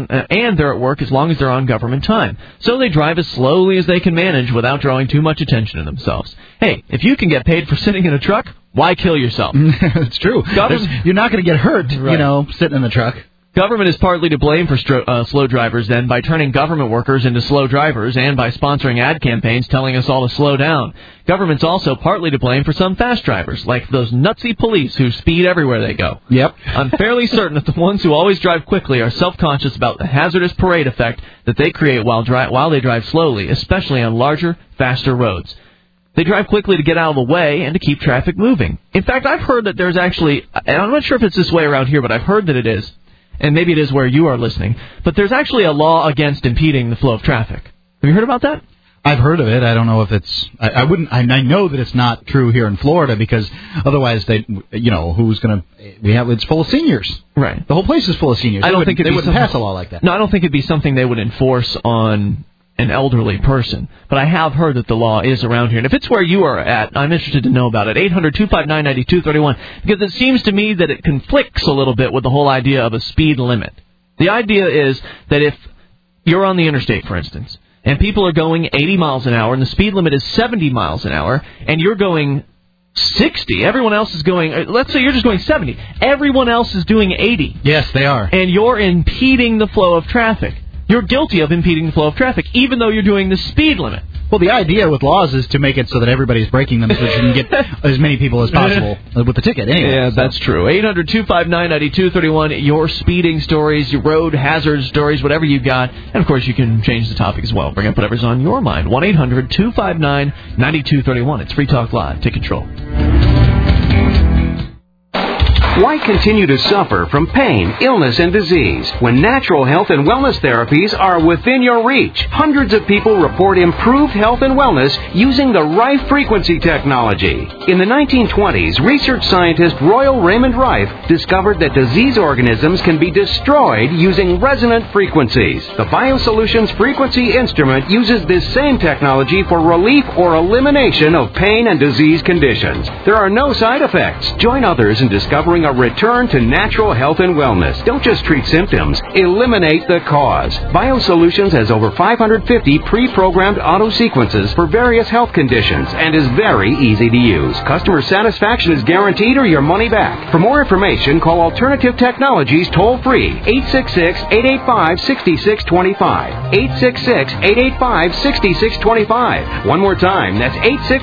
A: on government time. So they drive as slowly as they can manage without drawing too much attention to themselves. Hey, if you can get paid for sitting in a truck, why kill yourself?
C: It's true. You're not going to get hurt, sitting in the truck.
A: Government is partly to blame for slow drivers, then, by turning government workers into slow drivers and by sponsoring ad campaigns telling us all to slow down. Government's also partly to blame for some fast drivers, like those nutsy police who speed everywhere they go.
C: Yep.
A: I'm fairly certain that the ones who always drive quickly are self-conscious about the hazardous parade effect that they create while they drive slowly, especially on larger, faster roads. They drive quickly to get out of the way and to keep traffic moving. In fact, I've heard that there's actually, and I'm not sure if it's this way around here, but I've heard that it is, and maybe it is where you are listening, but there's actually a law against impeding the flow of traffic. Have you heard about that?
C: I've heard of it. I don't know if it's... I know that it's not true here in Florida because otherwise who's going to... It's full of seniors.
A: Right.
C: The whole place is full of seniors.
A: I don't think
C: they wouldn't pass a law like that.
A: No, I don't think it'd be something they would enforce on an elderly person. But I have heard that the law is around here. And if it's where you are at, I'm interested to know about it. 800-259-9231. Because it seems to me that it conflicts a little bit with the whole idea of a speed limit. The idea is that if you're on the interstate, for instance, and people are going 80 miles an hour, and the speed limit is 70 miles an hour, and you're going 60, everyone else is going, let's say you're just going 70, everyone else is doing 80.
C: Yes, they are.
A: And you're impeding the flow of traffic. You're guilty of impeding the flow of traffic, even though you're doing the speed limit.
C: Well, the idea with laws is to make it so that everybody's breaking them so that you can get as many people as possible with the ticket. Anyway,
A: yeah, that's true. 800-259-9231, your speeding stories, your road hazard stories, whatever you got. And, of course, you can change the topic as well. Bring up whatever's on your mind. 1-800-259-9231. It's Free Talk Live. Take control.
E: Why continue to suffer from pain, illness, and disease when natural health and wellness therapies are within your reach? Hundreds of people report improved health and wellness using the Rife frequency technology. In the 1920s, research scientist Royal Raymond Rife discovered that disease organisms can be destroyed using resonant frequencies. The BioSolutions frequency instrument uses this same technology for relief or elimination of pain and disease conditions. There are no side effects. Join others in discovering a return to natural health and wellness. Don't just treat symptoms. Eliminate the cause. BioSolutions has over 550 pre-programmed auto sequences for various health conditions and is very easy to use. Customer satisfaction is guaranteed or your money back. For more information, call Alternative Technologies toll-free 866-885-6625. 866-885-6625. One more time, that's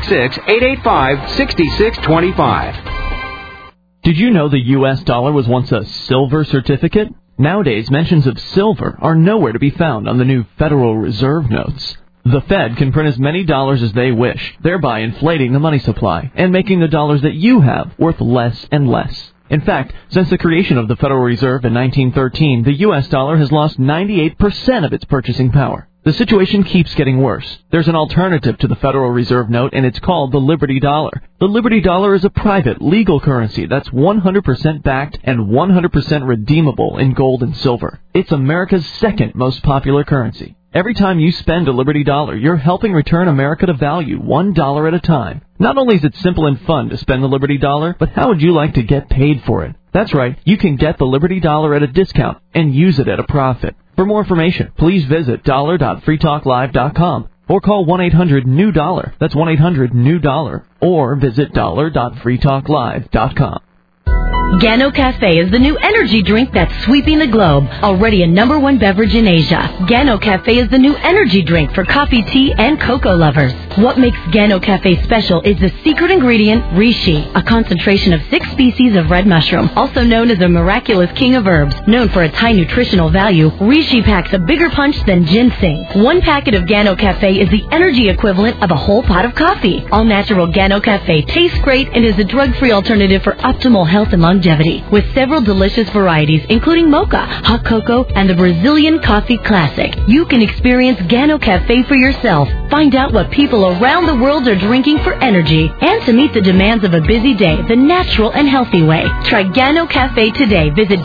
E: 866-885-6625.
A: Did you know the U.S. dollar was once a silver certificate? Nowadays, mentions of silver are nowhere to be found on the new Federal Reserve notes. The Fed can print as many dollars as they wish, thereby inflating the money supply and making the dollars that you have worth less and less. In fact, since the creation of the Federal Reserve in 1913, the U.S. dollar has lost 98% of its purchasing power. The situation keeps getting worse. There's an alternative to the Federal Reserve note, and it's called the Liberty Dollar. The Liberty Dollar is a private, legal currency that's 100% backed and 100% redeemable in gold and silver. It's America's second most popular currency. Every time you spend a Liberty Dollar, you're helping return America to value $1 at a time. Not only is it simple and fun to spend the Liberty Dollar, but how would you like to get paid for it? That's right, you can get the Liberty Dollar at a discount and use it at a profit. For more information, please visit dollar.freetalklive.com or call 1-800-NEW-DOLLAR. That's 1-800-NEW-DOLLAR. Or visit dollar.freetalklive.com.
I: Gano Cafe is the new energy drink that's sweeping the globe. Already a #1 beverage in Asia, Gano Cafe is the new energy drink for coffee, tea, and cocoa lovers. What makes Gano Cafe special is the secret ingredient, reishi, a concentration of 6 species of red mushroom, also known as a miraculous king of herbs. Known for its high nutritional value, reishi packs a bigger punch than ginseng. 1 packet of Gano Cafe is the energy equivalent of a whole pot of coffee. All-natural Gano Cafe tastes great and is a drug-free alternative for optimal health and longevity. With several delicious varieties, including mocha, hot cocoa, and the Brazilian coffee classic. You can experience Gano Cafe for yourself. Find out what people around the world are drinking for energy. And to meet the demands of a busy day, the natural and healthy way. Try Gano Cafe today. Visit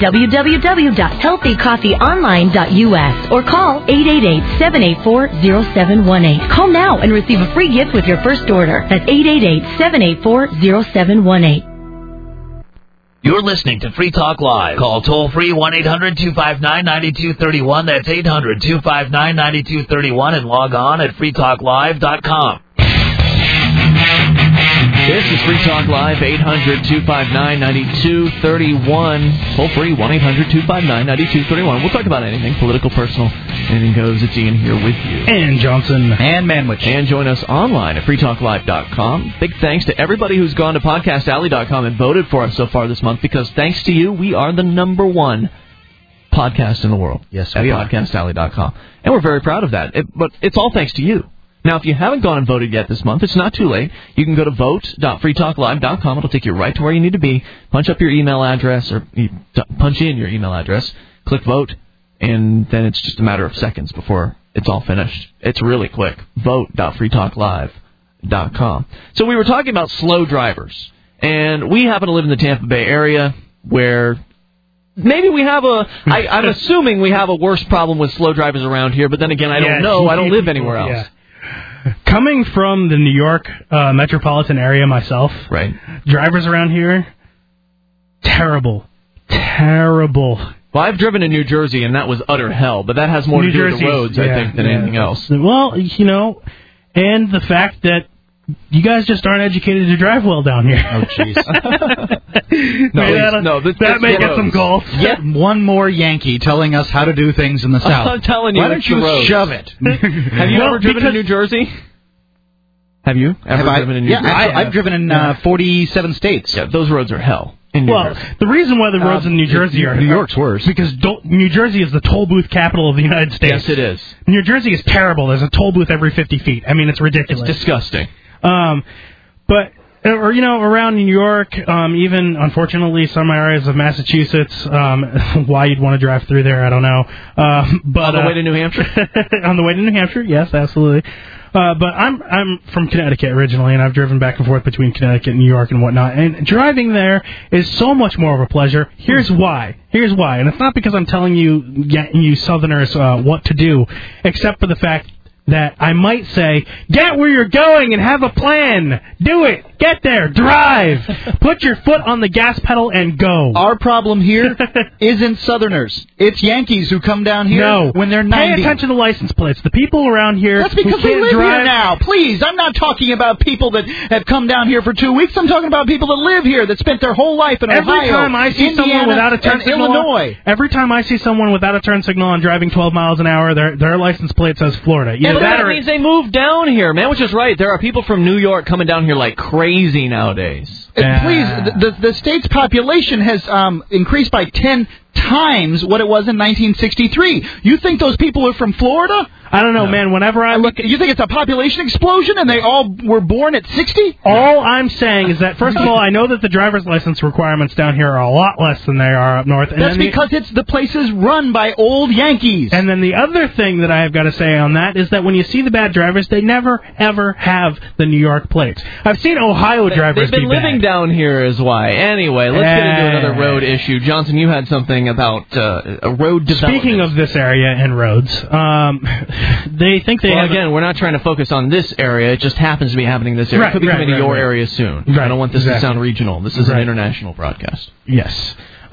I: www.healthycoffeeonline.us or call 888-784-0718. Call now and receive a free gift with your first order. That's 888-784-0718.
H: You're listening to Free Talk Live. Call toll-free 1-800-259-9231. That's 800-259-9231 and log on at freetalklive.com.
A: This is Free Talk Live, 800-259-9231. Toll free, 1-800-259-9231. We'll talk about anything, political, personal, anything goes. It's Ian here with you.
B: And Johnson.
C: And Manwich.
A: And join us online at freetalklive.com. Big thanks to everybody who's gone to podcastalley.com and voted for us so far this month, because thanks to you, we are the #1 podcast in the world.
C: Yes,
A: we
C: are.
A: At podcastalley.com. And we're very proud of that. But it's all thanks to you. Now, if you haven't gone and voted yet this month, it's not too late. You can go to vote.freetalklive.com. It'll take you right to where you need to be. Punch up your email address, or punch in your email address, click vote, and then it's just a matter of seconds before it's all finished. It's really quick. Vote.freetalklive.com. So we were talking about slow drivers, and we happen to live in the Tampa Bay area where maybe we have I'm assuming we have a worse problem with slow drivers around here, but then again, I don't know. I don't live anywhere else.
B: Yeah. Coming from the New York metropolitan area myself,
A: right?
B: Drivers around here, terrible. Well,
A: I've driven in New Jersey, and that was utter hell, but that has more to do with the roads, I think, than anything else.
B: Well, and the fact that you guys just aren't educated to drive well down here.
C: Oh, jeez.
B: That may get some golf.
C: Yet one more Yankee telling us how to do things in the South.
A: I'm telling you,
C: why don't you shove it?
A: Have you ever driven in New Jersey? Have you ever driven in New Jersey?
C: Yeah, I've driven in 47 states.
A: Yeah, those roads are hell.
B: The reason why the roads in New Jersey are...
C: New York's worse.
B: Because New Jersey is the toll booth capital of the United States.
A: Yes, it is.
B: New Jersey is terrible. There's a toll booth every 50 feet. I mean, it's ridiculous.
A: It's disgusting.
B: But or around New York, even unfortunately some areas of Massachusetts. Why you'd want to drive through there, I don't know. But
A: on the way to New Hampshire.
B: On the way to New Hampshire, yes, absolutely. But I'm from Connecticut originally, and I've driven back and forth between Connecticut and New York and whatnot. And driving there is so much more of a pleasure. Here's why. And it's not because I'm telling you Southerners what to do, except for the fact that I might say, get where you're going and have a plan. Do it. Get there. Drive. Put your foot on the gas pedal and go.
C: Our problem here isn't Southerners. It's Yankees who come down here when they're 90.
B: Pay attention to license plates. The people around here
C: That's because
B: who
C: we
B: can't
C: live
B: drive,
C: here now. Please, I'm not talking about people that have come down here for 2 weeks. I'm talking about people that live here, that spent their whole life in
B: Every
C: Ohio,
B: time I see
C: Indiana,
B: someone without a turn
C: and
B: signal
C: Illinois.
B: Every time I see someone without a turn signal and driving 12 miles an hour, their license plate says Florida.
A: But that means they moved down here. Man was just right. There are people from New York coming down here like crazy nowadays.
C: Please, the state's population has increased by 10 times what it was in 1963. You think those people are from Florida?
B: I don't know, man. Whenever I look
C: you think it's a population explosion and they all were born at 60?
B: All I'm saying is that, first of all, I know that the driver's license requirements down here are a lot less than they are up north. And
C: that's because the place is run by old Yankees.
B: And then the other thing that I have got to say on that is that when you see the bad drivers, they never, ever have the New York plates. I've seen Ohio drivers
A: They've been living down here is why. Anyway, let's get into another road issue. Johnson, you had something about a road development.
B: Speaking of this area and roads, they think they have...
A: Again, we're not trying to focus on this area. It just happens to be happening in this area. It could be coming to your area soon.
B: Right,
A: I don't want this to sound regional. This is an international broadcast.
B: Yes.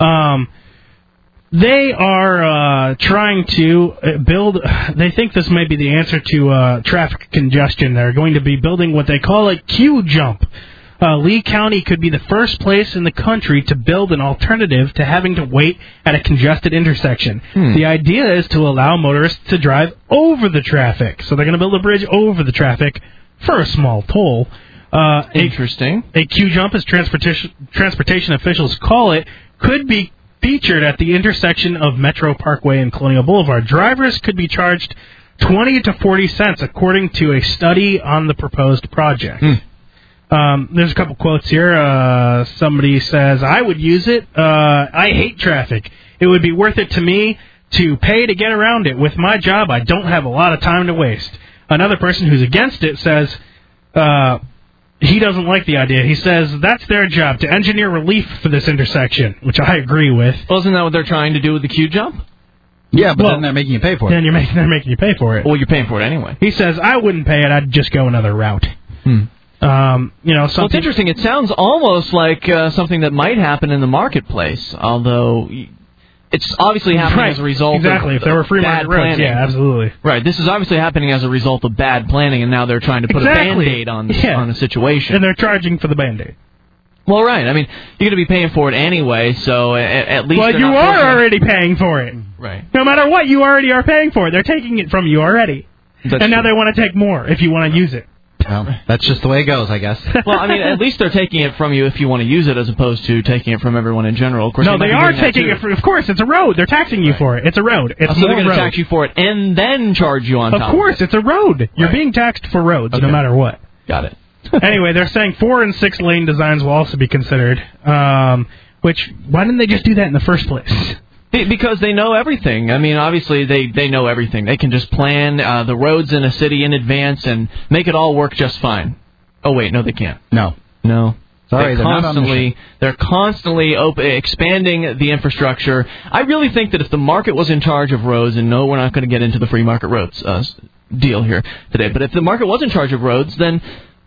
B: They are trying to build... They think this may be the answer to traffic congestion. They're going to be building what they call a queue jump. Lee County could be the first place in the country to build an alternative to having to wait at a congested intersection. The idea is to allow motorists to drive over the traffic. So they're going to build a bridge over the traffic for a small toll.
A: Interesting.
B: A queue jump, as transportation officials call it, could be featured at the intersection of Metro Parkway and Colonial Boulevard. Drivers could be charged 20 to 40 cents, according to a study on the proposed project. There's a couple quotes here. Somebody says, I would use it. I hate traffic. It would be worth it to me to pay to get around it. With my job, I don't have a lot of time to waste. Another person who's against it says he doesn't like the idea. He says that's their job, to engineer relief for this intersection, which I agree with.
A: Well, isn't that what they're trying to do with the queue jump?
C: Yeah, but then they're making you pay for it.
B: Then they're making you pay for it.
A: Well, you're paying for it anyway.
B: He says, I wouldn't pay it. I'd just go another route.
A: Well, it's interesting. It sounds almost like something that might happen in the marketplace, although it's obviously happening as a result of
B: if there were free
A: bad
B: market roads,
A: planning.
B: yeah, absolutely.
A: Right. This is obviously happening as a result of bad planning, and now they're trying to put a Band-Aid on the situation.
B: And they're charging for the Band-Aid.
A: Well, right. I mean, you're going to be paying for it anyway, so at least...
B: Well, you are already paying for it.
A: Right.
B: No matter what, you already are paying for it. They're taking it from you already. And now they want to take more if you want to use it.
C: Well, that's just the way it goes, I guess.
A: Well, I mean, at least they're taking it from you if you want to use it, as opposed to taking it from everyone in general. Of course,
B: no, they are taking it. Of course, it's a road. They're taxing you for it. It's a road. It's
A: so they're going to
B: road.
A: tax you for it and then charge you on top.
B: Of course, it's a road. You're being taxed for roads, no matter what.
A: Got it.
B: Anyway, they're saying 4- and 6-lane designs will also be considered. Which, why didn't they just do that in the first place?
A: Because they know everything. I mean, obviously, they know everything. They can just plan the roads in a city in advance and make it all work just fine. Oh, wait, no, they can't.
C: No. Sorry,
A: they're constantly expanding the infrastructure. I really think that if the market was in charge of roads, and no, we're not going to get into the free market roads deal here today, but if the market was in charge of roads, then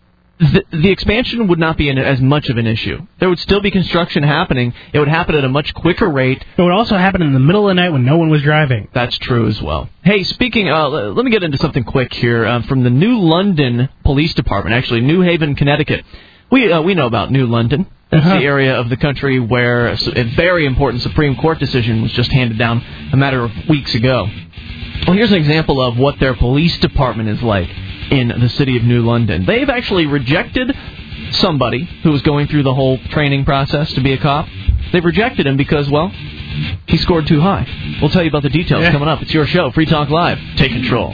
A: the expansion would not be as much of an issue. There would still be construction happening. It would happen at a much quicker rate.
B: It would also happen in the middle of the night when no one was driving.
A: That's true as well. Hey, speaking, let me get into something quick here from the New London Police Department, actually, New Haven, Connecticut. We know about New London. That's the area of the country where a very important Supreme Court decision was just handed down a matter of weeks ago. Well, here's an example of what their police department is like in the city of New London. They've actually rejected somebody who was going through the whole training process to be a cop. They've rejected him because, well, he scored too high. We'll tell you about the details coming up. It's your show, Free Talk Live. Take control.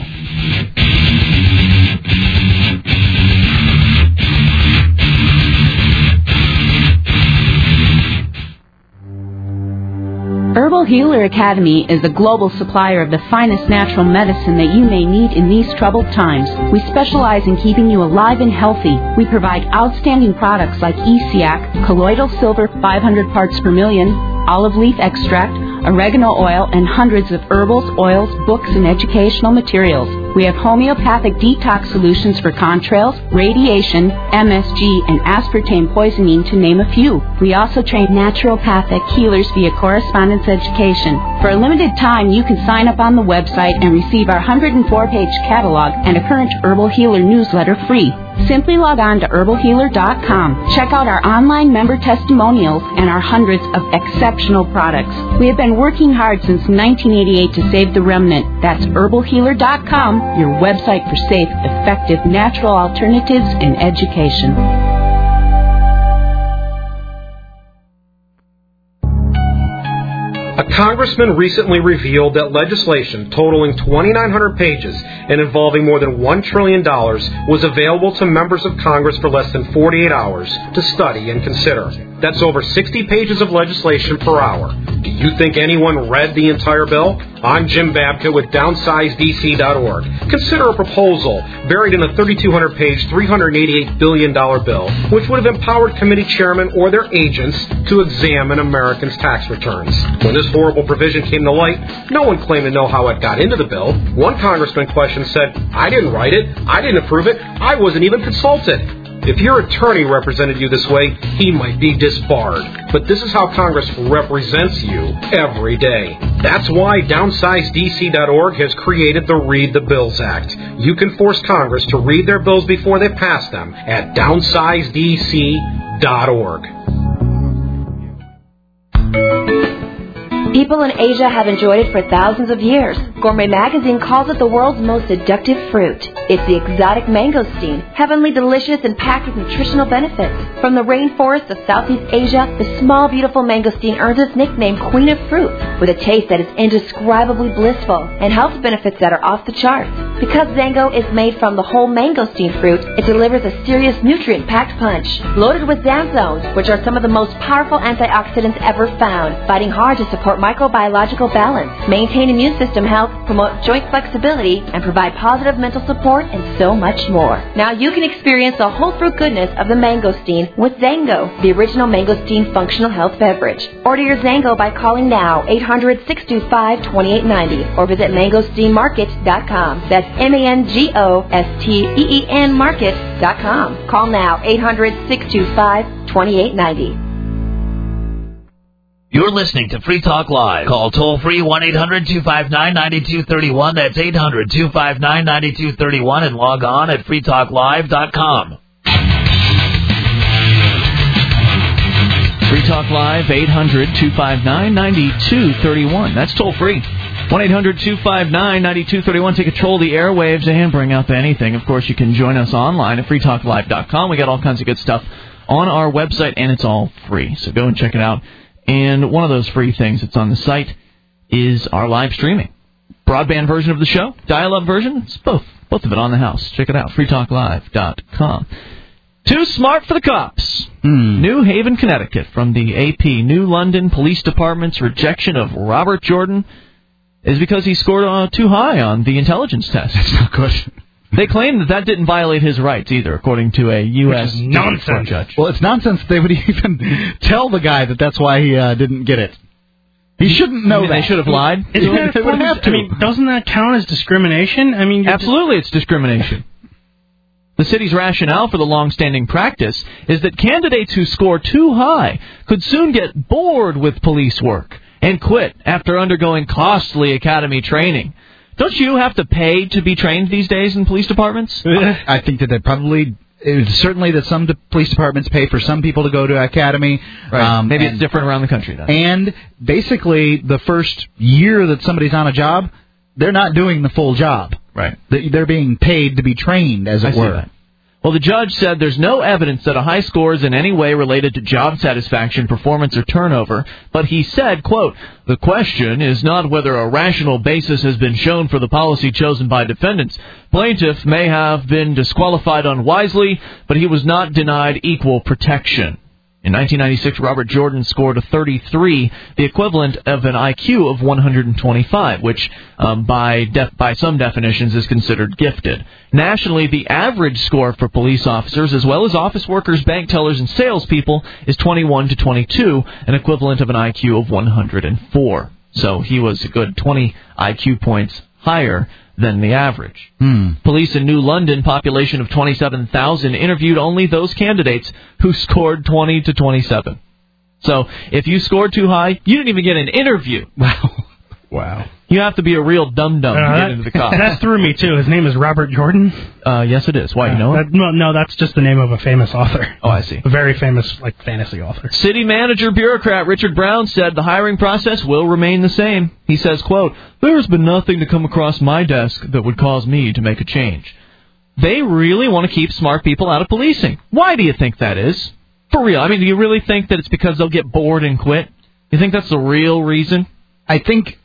L: Herbal Healer Academy is a global supplier of the finest natural medicine that you may need in these troubled times. We specialize in keeping you alive and healthy. We provide outstanding products like ESIAC, colloidal silver 500 parts per million, olive leaf extract, oregano oil, and hundreds of herbals, oils, books, and educational materials. We have homeopathic detox solutions for contrails, radiation, MSG, and aspartame poisoning, to name a few. We also train naturopathic healers via correspondence education. For a limited time, you can sign up on the website and receive our 104-page catalog and a current Herbal Healer newsletter free. Simply log on to herbalhealer.com. Check out our online member testimonials and our hundreds of exceptional products. We have been working hard since 1988 to save the remnant. That's herbalhealer.com, your website for safe, effective, natural alternatives in education.
M: A congressman recently revealed that legislation totaling 2,900 pages and involving more than $1 trillion was available to members of Congress for less than 48 hours to study and consider. That's over 60 pages of legislation per hour. Do you think anyone read the entire bill? I'm Jim Babka with DownsizeDC.org. Consider a proposal buried in a 3,200-page, $388 billion bill, which would have empowered committee chairmen or their agents to examine Americans' tax returns. When this horrible provision came to light, no one claimed to know how it got into the bill. One congressman questioned said, "I didn't write it, I didn't approve it, I wasn't even consulted." If your attorney represented you this way, he might be disbarred. But this is how Congress represents you every day. That's why DownsizeDC.org has created the Read the Bills Act. You can force Congress to read their bills before they pass them at DownsizeDC.org.
N: People in Asia have enjoyed it for thousands of years. Gourmet Magazine calls it the world's most addictive fruit. It's the exotic mangosteen, heavenly delicious and packed with nutritional benefits. From the rainforests of Southeast Asia, the small, beautiful mangosteen earns its nickname Queen of Fruit, with a taste that is indescribably blissful and health benefits that are off the charts. Because Zango is made from the whole mangosteen fruit, it delivers a serious nutrient-packed punch. Loaded with xanthones, which are some of the most powerful antioxidants ever found, fighting hard to support microbiological balance, maintain immune system health, promote joint flexibility, and provide positive mental support, and so much more. Now you can experience the whole fruit goodness of the mangosteen with Zango, the original mangosteen functional health beverage. Order your Zango by calling now 800-625-2890 or visit mangosteenmarket.com. That's MANGOSTEEN market.com. Call now 800-625-2890.
H: You're listening to Free Talk Live. Call toll-free 1-800-259-9231. That's 800-259-9231 and log on at freetalklive.com.
A: Free Talk Live, 800-259-9231. That's toll-free. 1-800-259-9231. Take control of the airwaves and bring up anything. Of course, you can join us online at freetalklive.com. We got all kinds of good stuff on our website, and it's all free. So go and check it out. And one of those free things that's on the site is our live streaming. Broadband version of the show, dial-up version, it's both of it on the house. Check it out, freetalklive.com. Too smart for the cops. New Haven, Connecticut, from the AP. New London Police Department's rejection of Robert Jordan is because he scored too high on the intelligence test.
C: That's not good.
A: They claim that didn't violate his rights either, according to a U.S. nonsense judge.
C: Well, it's nonsense they would even tell the guy that that's why he didn't get it. He shouldn't know that.
A: They should have lied.
B: They would have to. I mean, doesn't that count as discrimination? I mean,
A: absolutely, it's discrimination. The city's rationale for the long-standing practice is that candidates who score too high could soon get bored with police work and quit after undergoing costly academy training. Don't you have to pay to be trained these days in police departments?
C: I think that they probably... certainly that some police departments pay for some people to go to academy.
A: Right. Maybe it's different around the country, though.
C: And basically, the first year that somebody's on a job, they're not doing the full job.
A: Right.
C: They're being paid to be trained, as it were.
A: Well, the judge said there's no evidence that a high score is in any way related to job satisfaction, performance, or turnover, but he said, quote, "The question is not whether a rational basis has been shown for the policy chosen by defendants. Plaintiff may have been disqualified unwisely, but he was not denied equal protection," In 1996, Robert Jordan scored a 33, the equivalent of an IQ of 125, which by some definitions is considered gifted. Nationally, the average score for police officers, as well as office workers, bank tellers, and salespeople, is 21 to 22, an equivalent of an IQ of 104. So he was a good 20 IQ points higher than the average. Police in New London, population of 27,000, interviewed only those candidates who scored 20 to 27. So if you scored too high, you didn't even get an interview.
B: Wow.
A: You have to be a real dum-dum to get into the cops.
B: That threw me, too. His name is Robert Jordan?
A: Yes, it is. Why, you know it?
B: No, that's just the name of a famous author.
A: Oh, I see.
B: A very famous, fantasy author.
A: City manager bureaucrat Richard Brown said the hiring process will remain the same. He says, quote, "There has been nothing to come across my desk that would cause me to make a change." They really want to keep smart people out of policing. Why do you think that is? For real. I mean, do you really think that it's because they'll get bored and quit? You think that's the real reason?
C: I think...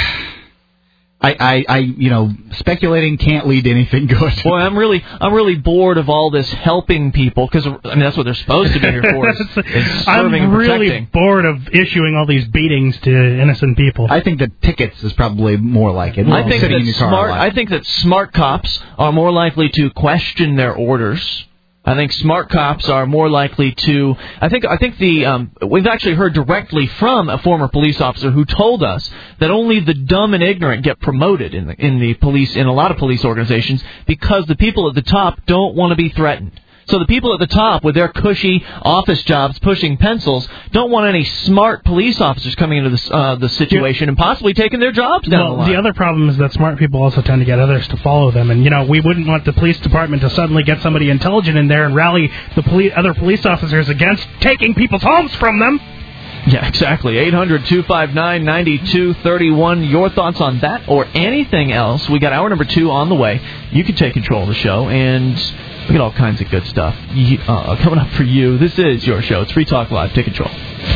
C: speculating can't lead to anything good.
A: Boy, I'm really bored of all this helping people, because that's what they're supposed to be here for. Is serving and protecting.
B: I'm really bored of issuing all these beatings to innocent people.
C: I think that tickets is probably more like it.
A: I think that smart cops are more likely to question their orders. I think smart cops are more likely to. We've actually heard directly from a former police officer who told us that only the dumb and ignorant get promoted in the police, in a lot of police organizations, because the people at the top don't want to be threatened. So the people at the top with their cushy office jobs pushing pencils don't want any smart police officers coming into the situation and possibly taking their jobs down the line.
B: The other problem is that smart people also tend to get others to follow them. And, we wouldn't want the police department to suddenly get somebody intelligent in there and rally the other police officers against taking people's homes from them.
A: Yeah, exactly. 800-259-9231. Your thoughts on that or anything else. We got hour number 2 on the way. You can take control of the show, and we got all kinds of good stuff coming up for you. This is your show. It's Free Talk Live. Take control.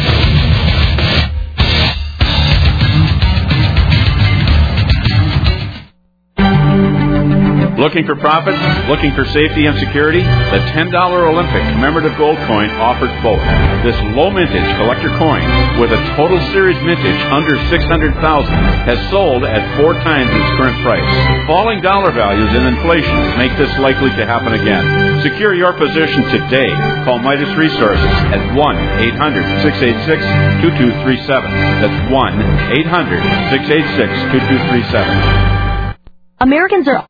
F: Looking for profits? Looking for safety and security? The $10 Olympic commemorative gold coin offers both. This low mintage collector coin with a total series mintage under $600,000 has sold at 4 times its current price. Falling dollar values and inflation make this likely to happen again. Secure your position today. Call Midas Resources at 1-800-686-2237. That's 1-800-686-2237.
I: Americans are